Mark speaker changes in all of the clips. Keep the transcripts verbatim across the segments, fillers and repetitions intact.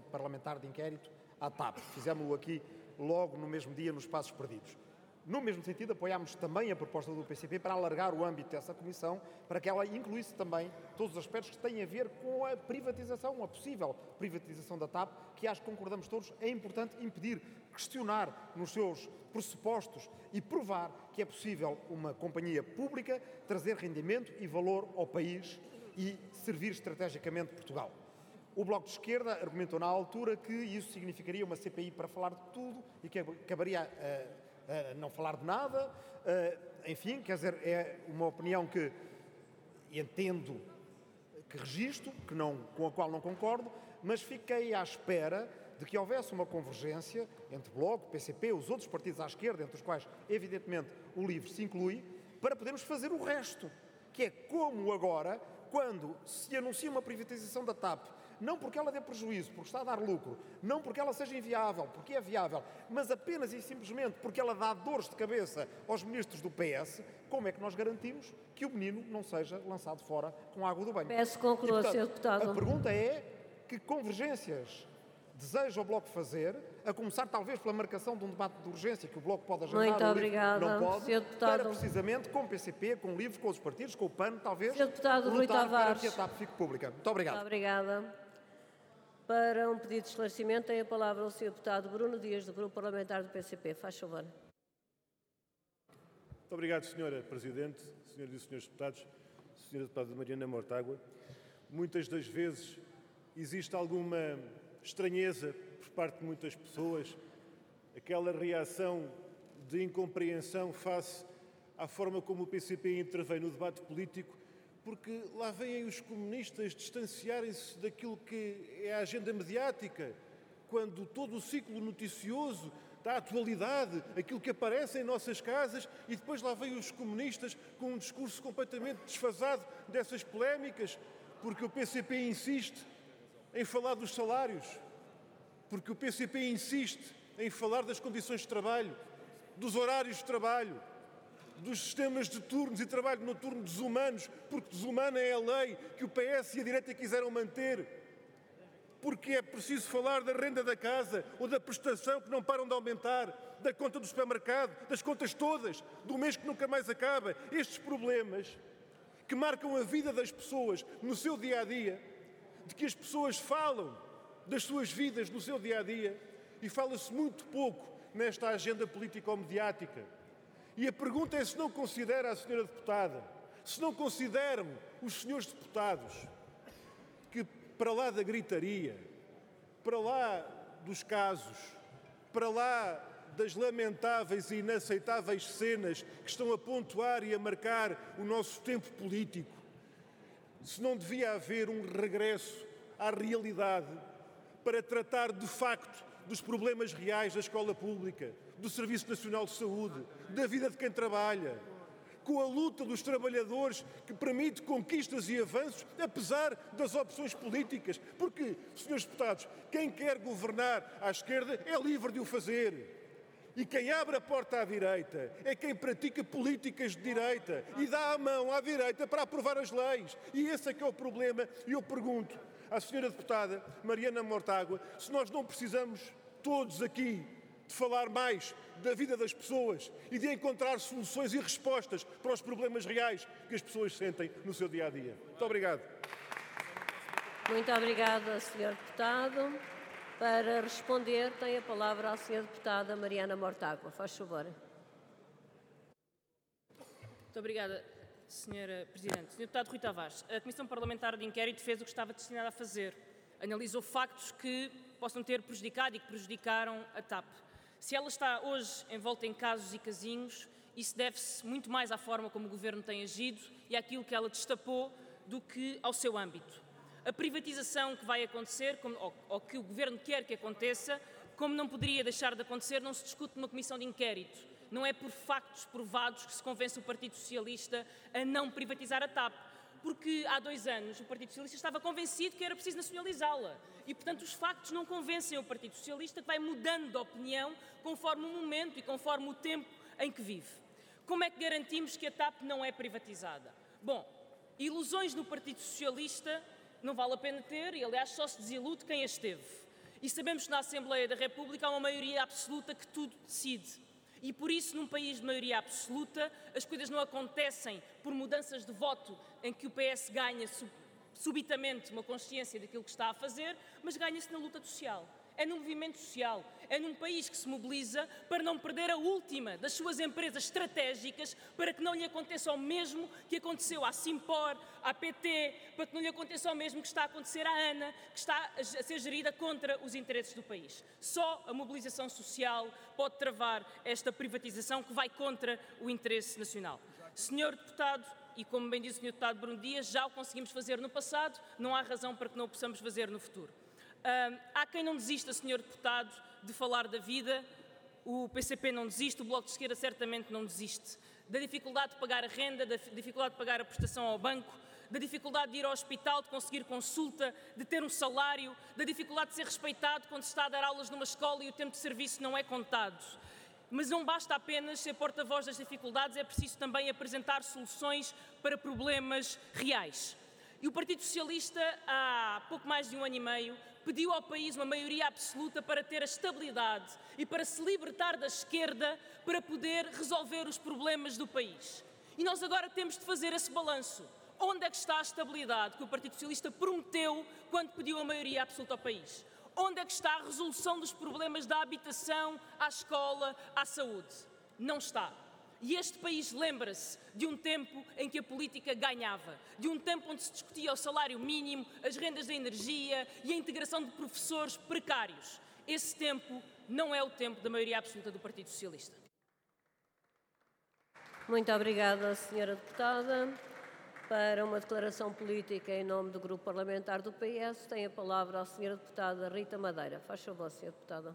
Speaker 1: parlamentar de inquérito à TAP. Fizemos-o aqui logo no mesmo dia nos Passos Perdidos. No mesmo sentido, apoiámos também a proposta do P C P para alargar o âmbito dessa comissão, para que ela incluísse também todos os aspectos que têm a ver com a privatização, a possível privatização da TAP, que acho que concordamos todos, é importante impedir, questionar nos seus pressupostos e provar que é possível uma companhia pública trazer rendimento e valor ao país e servir estrategicamente Portugal. O Bloco de Esquerda argumentou na altura que isso significaria uma C P I para falar de tudo e que acabaria a Uh, não falar de nada, uh, enfim, quer dizer, é uma opinião que entendo, que registro, que não, com a qual não concordo, mas fiquei à espera de que houvesse uma convergência entre Bloco, P C P, os outros partidos à esquerda, entre os quais, evidentemente, o LIVRE se inclui, para podermos fazer o resto, que é como agora, quando se anuncia uma privatização da TAP, não porque ela dê prejuízo, porque está a dar lucro, não porque ela seja inviável, porque é viável, mas apenas e simplesmente porque ela dá dores de cabeça aos ministros do P S, como é que nós garantimos que o menino não seja lançado fora com a água do banho?
Speaker 2: Peço conclua, senhor Deputado.
Speaker 1: A pergunta é que convergências deseja o Bloco fazer, a começar talvez pela marcação de um debate de urgência que o Bloco pode agendar,
Speaker 2: Muito obrigada,
Speaker 1: não pode,
Speaker 2: senhor Deputado.
Speaker 1: para precisamente com o P C P, com o LIVRE, com os partidos, com o P A N, talvez,
Speaker 2: senhor Deputado Rui
Speaker 1: lutar para
Speaker 2: Tavares.
Speaker 1: que a TAP fique pública. Muito obrigado.
Speaker 2: Muito obrigada. Para um pedido de esclarecimento, tem a palavra o senhor Deputado Bruno Dias, do Grupo Parlamentar do P C P. Faz favor.
Speaker 3: Muito obrigado, senhora Presidente, senhoras e senhores deputados, senhora Deputada Mariana Mortágua. Muitas das vezes existe alguma estranheza por parte de muitas pessoas, aquela reação de incompreensão face à forma como o P C P intervém no debate político, porque lá vêm os comunistas distanciarem-se daquilo que é a agenda mediática, quando todo o ciclo noticioso da atualidade, aquilo que aparece em nossas casas, e depois lá vêm os comunistas com um discurso completamente desfasado dessas polémicas, porque o P C P insiste em falar dos salários, porque o P C P insiste em falar das condições de trabalho, dos horários de trabalho, dos sistemas de turnos e trabalho noturno desumanos, porque desumana é a lei que o P S e a direita quiseram manter, porque é preciso falar da renda da casa ou da prestação que não param de aumentar, da conta do supermercado, das contas todas, do mês que nunca mais acaba. Estes problemas que marcam a vida das pessoas no seu dia-a-dia, de que as pessoas falam das suas vidas no seu dia-a-dia, e fala-se muito pouco nesta agenda político-mediática. E a pergunta é se não considera a senhora deputada, se não consideram os senhores deputados, que para lá da gritaria, para lá dos casos, para lá das lamentáveis e inaceitáveis cenas que estão a pontuar e a marcar o nosso tempo político, se não devia haver um regresso à realidade para tratar de facto dos problemas reais da escola pública, do Serviço Nacional de Saúde, da vida de quem trabalha, com a luta dos trabalhadores que permite conquistas e avanços, apesar das opções políticas. Porque, senhores deputados, quem quer governar à esquerda é livre de o fazer. E quem abre a porta à direita é quem pratica políticas de direita e dá a mão à direita para aprovar as leis. E esse é que é o problema. E eu pergunto à senhora deputada Mariana Mortágua se nós não precisamos todos aqui de falar mais da vida das pessoas e de encontrar soluções e respostas para os problemas reais que as pessoas sentem no seu dia-a-dia. Muito obrigado.
Speaker 2: Muito obrigada, senhor Deputado. Para responder, tem a palavra a senhora Deputada Mariana Mortágua. Faz favor.
Speaker 4: Muito obrigada, senhora Presidente. senhor Deputado Rui Tavares, a Comissão Parlamentar de Inquérito fez o que estava destinada a fazer. Analisou factos que possam ter prejudicado e que prejudicaram a TAP. Se ela está hoje envolta em casos e casinhos, isso deve-se muito mais à forma como o Governo tem agido e àquilo que ela destapou do que ao seu âmbito. A privatização que vai acontecer, como, ou, ou que o Governo quer que aconteça, como não poderia deixar de acontecer, não se discute numa comissão de inquérito. Não é por factos provados que se convence o Partido Socialista a não privatizar a TAP. Porque há dois anos o Partido Socialista estava convencido que era preciso nacionalizá-la. E, portanto, os factos não convencem o Partido Socialista, que vai mudando de opinião conforme o momento e conforme o tempo em que vive. Como é que garantimos que a TAP não é privatizada? Bom, ilusões no Partido Socialista não vale a pena ter e, aliás, só se desilude quem as teve. E sabemos que na Assembleia da República há uma maioria absoluta que tudo decide. E por isso, num país de maioria absoluta, as coisas não acontecem por mudanças de voto em que o P S ganha subitamente uma consciência daquilo que está a fazer, mas ganha-se na luta social. É num movimento social, é num país que se mobiliza para não perder a última das suas empresas estratégicas, para que não lhe aconteça o mesmo que aconteceu à Simpor, à P T, para que não lhe aconteça o mesmo que está a acontecer à ANA, que está a ser gerida contra os interesses do país. Só a mobilização social pode travar esta privatização que vai contra o interesse nacional. Senhor Deputado, e como bem disse o senhor Deputado Bruno Dias, já o conseguimos fazer no passado, não há razão para que não o possamos fazer no futuro. Uh, há quem não desista, senhor Deputado, de falar da vida. O P C P não desiste, o Bloco de Esquerda certamente não desiste. Da dificuldade de pagar a renda, da dificuldade de pagar a prestação ao banco, da dificuldade de ir ao hospital, de conseguir consulta, de ter um salário, da dificuldade de ser respeitado quando se está a dar aulas numa escola e o tempo de serviço não é contado. Mas não basta apenas ser porta-voz das dificuldades, é preciso também apresentar soluções para problemas reais. E o Partido Socialista, há pouco mais de um ano e meio, pediu ao país uma maioria absoluta para ter a estabilidade e para se libertar da esquerda para poder resolver os problemas do país. E nós agora temos de fazer esse balanço. Onde é que está a estabilidade que o Partido Socialista prometeu quando pediu a maioria absoluta ao país? Onde é que está a resolução dos problemas da habitação, à escola, à saúde? Não está. E este país lembra-se de um tempo em que a política ganhava, de um tempo onde se discutia o salário mínimo, as rendas da energia e a integração de professores precários. Esse tempo não é o tempo da maioria absoluta do Partido Socialista.
Speaker 2: Muito obrigada, senhora Deputada. Para uma declaração política em nome do Grupo Parlamentar do P S, tem a palavra a senhora Deputada Rita Madeira. Faz favor, senhora Deputada.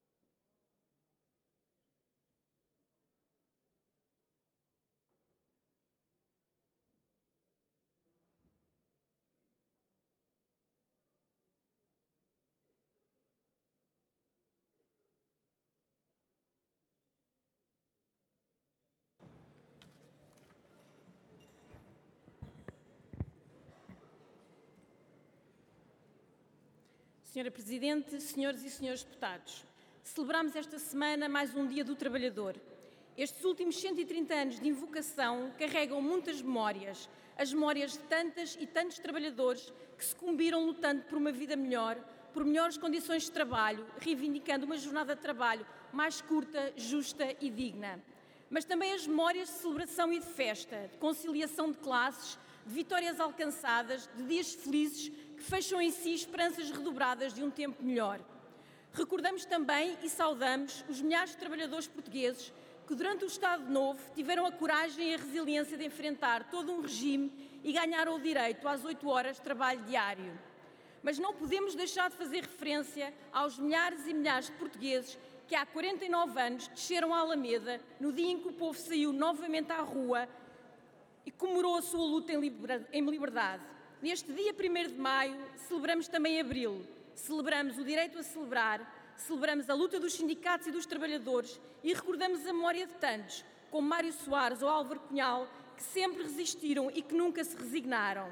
Speaker 5: Senhora Presidente, senhoras e senhores deputados, celebramos esta semana mais um Dia do Trabalhador. Estes últimos cento e trinta anos de invocação carregam muitas memórias, as memórias de tantas e tantos trabalhadores que sucumbiram lutando por uma vida melhor, por melhores condições de trabalho, reivindicando uma jornada de trabalho mais curta, justa e digna. Mas também as memórias de celebração e de festa, de conciliação de classes, de vitórias alcançadas, de dias felizes que fecham em si esperanças redobradas de um tempo melhor. Recordamos também e saudamos os milhares de trabalhadores portugueses que durante o Estado Novo tiveram a coragem e a resiliência de enfrentar todo um regime e ganharam o direito às oito horas de trabalho diário. Mas não podemos deixar de fazer referência aos milhares e milhares de portugueses que há quarenta e nove anos desceram a Alameda no dia em que o povo saiu novamente à rua e comemorou a sua luta em liberdade. Neste dia primeiro de maio, celebramos também Abril. Celebramos o direito a celebrar, celebramos a luta dos sindicatos e dos trabalhadores e recordamos a memória de tantos, como Mário Soares ou Álvaro Cunhal, que sempre resistiram e que nunca se resignaram.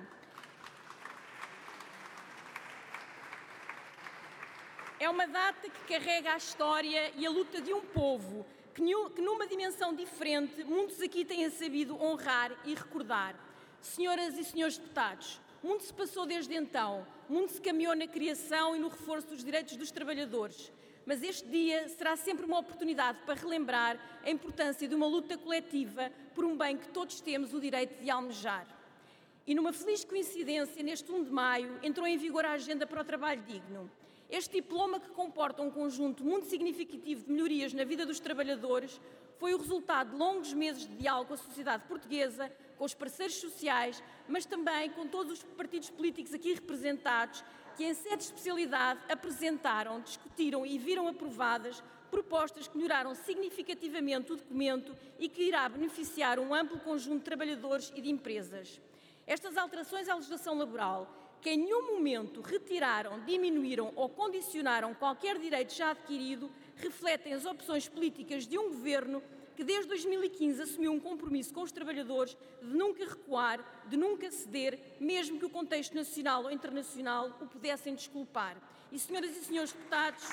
Speaker 5: É uma data que carrega a história e a luta de um povo que, que numa dimensão diferente, muitos aqui têm sabido honrar e recordar. Senhoras e senhores deputados, muito se passou desde então, muito se caminhou na criação e no reforço dos direitos dos trabalhadores, mas este dia será sempre uma oportunidade para relembrar a importância de uma luta coletiva por um bem que todos temos o direito de almejar. E numa feliz coincidência, neste primeiro de maio, entrou em vigor a Agenda para o Trabalho Digno. Este diploma, que comporta um conjunto muito significativo de melhorias na vida dos trabalhadores, foi o resultado de longos meses de diálogo com a sociedade portuguesa, com os parceiros sociais, mas também com todos os partidos políticos aqui representados, que em sede de especialidade apresentaram, discutiram e viram aprovadas propostas que melhoraram significativamente o documento e que irá beneficiar um amplo conjunto de trabalhadores e de empresas. Estas alterações à legislação laboral, que em nenhum momento retiraram, diminuíram ou condicionaram qualquer direito já adquirido, refletem as opções políticas de um governo que desde dois mil e quinze assumiu um compromisso com os trabalhadores de nunca recuar, de nunca ceder, mesmo que o contexto nacional ou internacional o pudessem desculpar. E, senhoras e senhores deputados,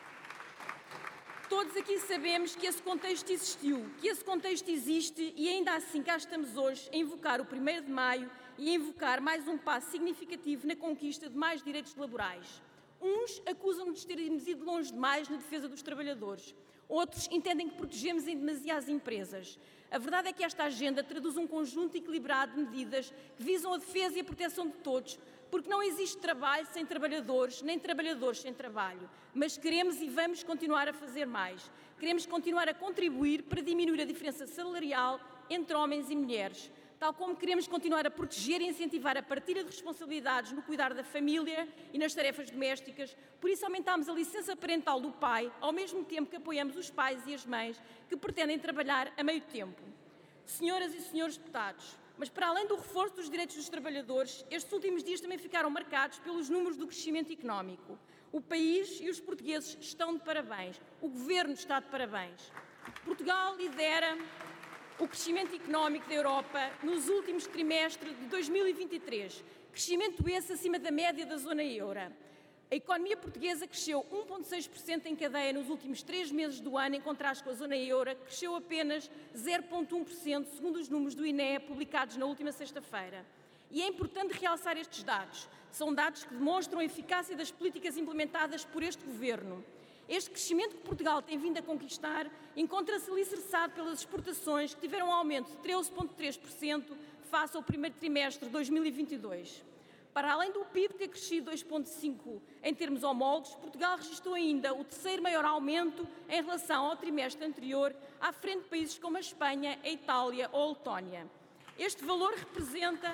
Speaker 5: todos aqui sabemos que esse contexto existiu, que esse contexto existe e ainda assim cá estamos hoje a invocar o primeiro de maio e a invocar mais um passo significativo na conquista de mais direitos laborais. Uns acusam-nos de termos ido longe demais na defesa dos trabalhadores. Outros entendem que protegemos em demasia as empresas. A verdade é que esta agenda traduz um conjunto equilibrado de medidas que visam a defesa e a proteção de todos, porque não existe trabalho sem trabalhadores, nem trabalhadores sem trabalho. Mas queremos e vamos continuar a fazer mais. Queremos continuar a contribuir para diminuir a diferença salarial entre homens e mulheres, tal como queremos continuar a proteger e incentivar a partilha de responsabilidades no cuidar da família e nas tarefas domésticas. Por isso aumentámos a licença parental do pai, ao mesmo tempo que apoiamos os pais e as mães que pretendem trabalhar a meio tempo. Senhoras e senhores deputados, mas para além do reforço dos direitos dos trabalhadores, estes últimos dias também ficaram marcados pelos números do crescimento económico. O país e os portugueses estão de parabéns. O Governo está de parabéns. Portugal lidera o crescimento económico da Europa nos últimos trimestres de dois mil e vinte e três, crescimento esse acima da média da zona euro. A economia portuguesa cresceu um vírgula seis por cento em cadeia nos últimos três meses do ano, em contraste com a zona euro, que cresceu apenas zero vírgula um por cento, segundo os números do I N E publicados na última sexta-feira. E é importante realçar estes dados. São dados que demonstram a eficácia das políticas implementadas por este Governo. Este crescimento que Portugal tem vindo a conquistar encontra-se alicerçado pelas exportações, que tiveram um aumento de treze vírgula três por cento face ao primeiro trimestre de dois mil e vinte e dois. Para além do P I B ter crescido dois vírgula cinco por cento em termos homólogos, Portugal registrou ainda o terceiro maior aumento em relação ao trimestre anterior, à frente de países como a Espanha, a Itália ou a Letónia. Este valor representa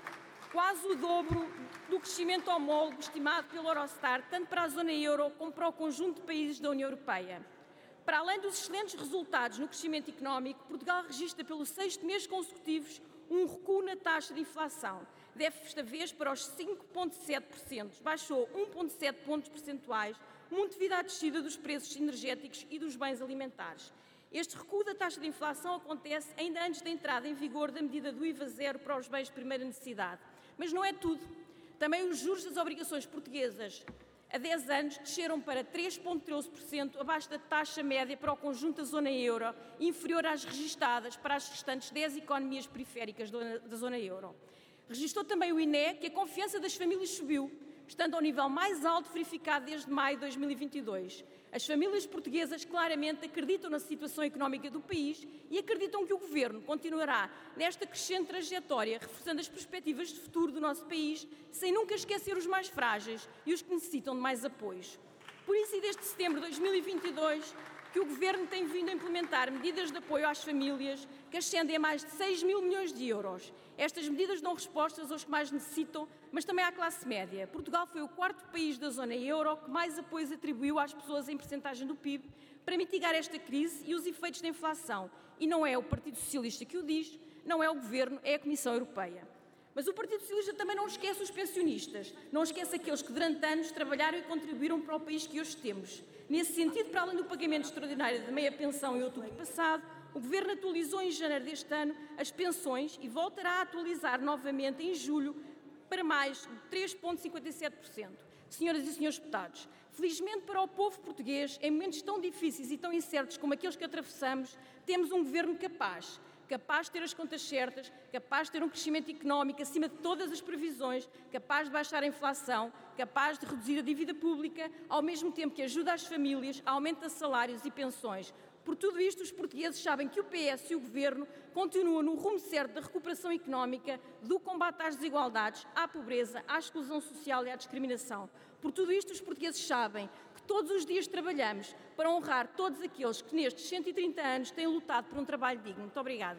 Speaker 5: quase o dobro do crescimento homólogo estimado pelo Eurostat, tanto para a zona euro como para o conjunto de países da União Europeia. Para além dos excelentes resultados no crescimento económico, Portugal registra pelo sexto mês consecutivo um recuo na taxa de inflação. Desta vez para os cinco vírgula sete por cento, baixou um vírgula sete pontos percentuais, muito devido à descida dos preços energéticos e dos bens alimentares. Este recuo da taxa de inflação acontece ainda antes da entrada em vigor da medida do I V A zero para os bens de primeira necessidade. Mas não é tudo. Também os juros das obrigações portuguesas a dez anos desceram para três vírgula treze por cento, abaixo da taxa média para o conjunto da zona euro, inferior às registadas para as restantes dez economias periféricas da zona euro. Registrou também o I N E que a confiança das famílias subiu, estando ao nível mais alto verificado desde maio de dois mil e vinte e dois. As famílias portuguesas claramente acreditam na situação económica do país e acreditam que o Governo continuará nesta crescente trajetória, reforçando as perspectivas de futuro do nosso país, sem nunca esquecer os mais frágeis e os que necessitam de mais apoios. Por isso, e desde setembro de dois mil e vinte e dois, que o Governo tem vindo a implementar medidas de apoio às famílias que ascendem a mais de seis mil milhões de euros. Estas medidas dão respostas aos que mais necessitam, mas também à classe média. Portugal foi o quarto país da zona euro que mais apoios atribuiu às pessoas em percentagem do P I B para mitigar esta crise e os efeitos da inflação. E não é o Partido Socialista que o diz, não é o Governo, é a Comissão Europeia. Mas o Partido Socialista também não esquece os pensionistas, não esquece aqueles que durante anos trabalharam e contribuíram para o país que hoje temos. Nesse sentido, para além do pagamento extraordinário da meia pensão em outubro passado, o Governo atualizou em janeiro deste ano as pensões e voltará a atualizar novamente em julho para mais de três vírgula cinquenta e sete por cento. Senhoras e senhores deputados, felizmente para o povo português, em momentos tão difíceis e tão incertos como aqueles que atravessamos, temos um Governo capaz. Capaz de ter as contas certas, capaz de ter um crescimento económico acima de todas as previsões, capaz de baixar a inflação, capaz de reduzir a dívida pública, ao mesmo tempo que ajuda as famílias, aumenta salários e pensões. Por tudo isto, os portugueses sabem que o P S e o Governo continuam no rumo certo da recuperação económica, do combate às desigualdades, à pobreza, à exclusão social e à discriminação. Por tudo isto, os portugueses sabem que todos os dias trabalhamos para honrar todos aqueles que nestes cento e trinta anos têm lutado por um trabalho digno. Muito obrigada.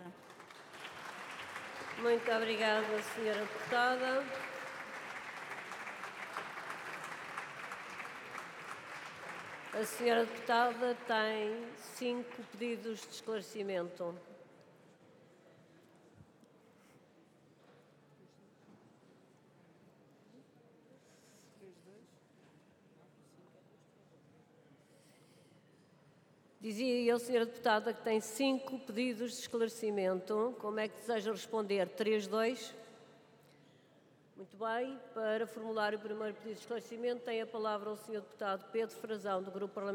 Speaker 2: Muito obrigada, senhora deputada. A senhora deputada tem cinco pedidos de esclarecimento. Dizia eu, senhora Deputada, que tem cinco pedidos de esclarecimento. Como é que deseja responder? Três, dois? Muito bem. Para formular o primeiro pedido de esclarecimento, tem a palavra o senhor Deputado Pedro Frazão, do Grupo Parlamentar.